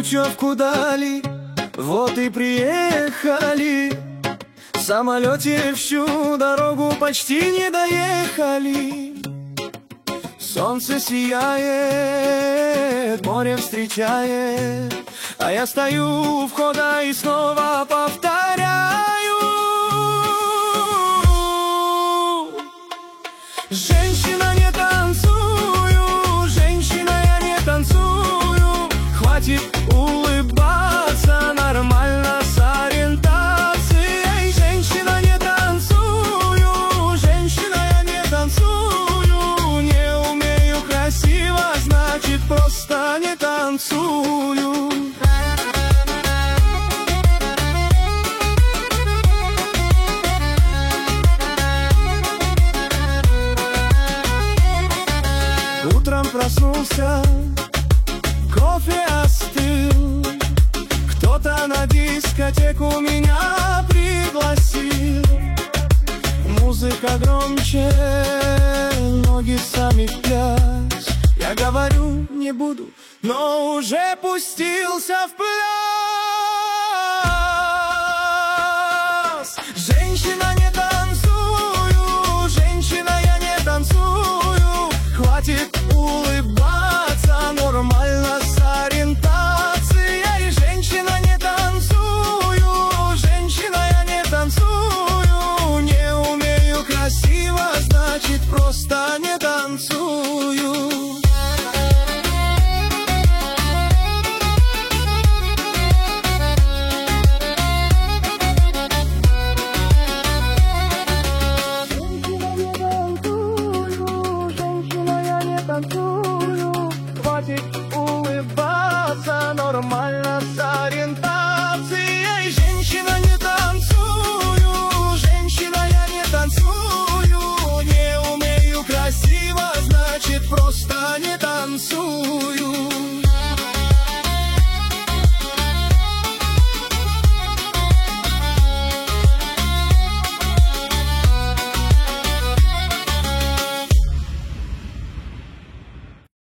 ночевку дали, вот и приехали. В самолете всю дорогу почти не доехали. Солнце сияет, море встречает, а я стою у входа и снова повторяю: женщина, не танцую, женщина, я не танцую. Хватит улыбаться, нормально с ориентацией. Женщина, не танцую, женщина, я не танцую. Не умею красиво, значит просто не танцую. Утром проснулся, кофе остыл, кто-то на дискотеку меня пригласил. Музыка громче, ноги сами в пляс. Я говорю, не буду, но уже пустился в пляс. Женщина, не танцую, женщина, я не танцую. Хватит улыбаться, нормально с ориентацией. Женщина, не танцую, женщина, я не танцую. Не умею красиво, значит просто не